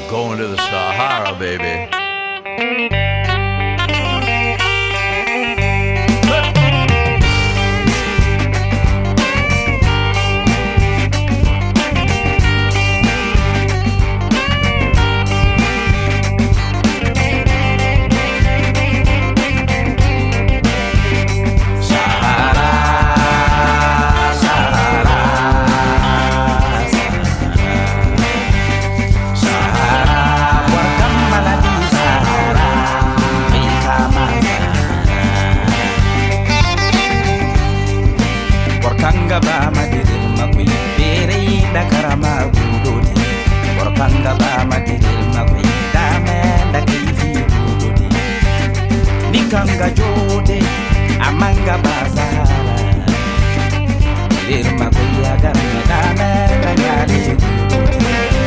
Going to the Sahara, baby. Kanga ba madiril magwi bere da karama gudodi Kanga ba madiril magwi da menda kifi gudodi Nikanga jode amanga bazara Dir magwi agar da menda ngali gudodi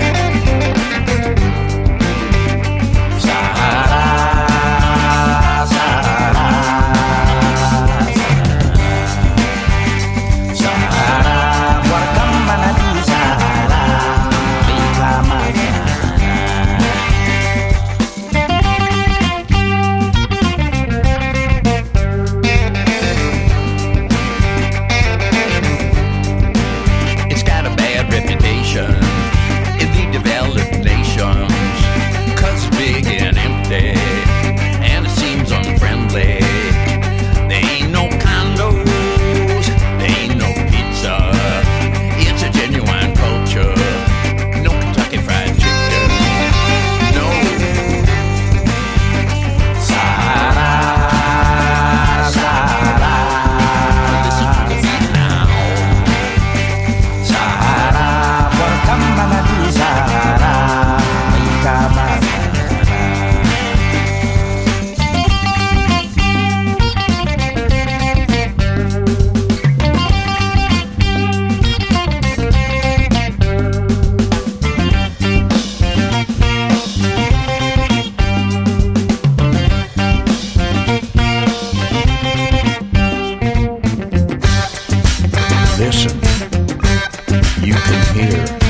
in the developed nations, 'cause it's big and empty, and it seems unfriendly. There ain't no condos, there ain't no pizza. It's a genuine culture. No Kentucky Fried Chicken. No. Sahara, Sahara. Listen to the beat now. Sahara, Sahara, Listen, you can hear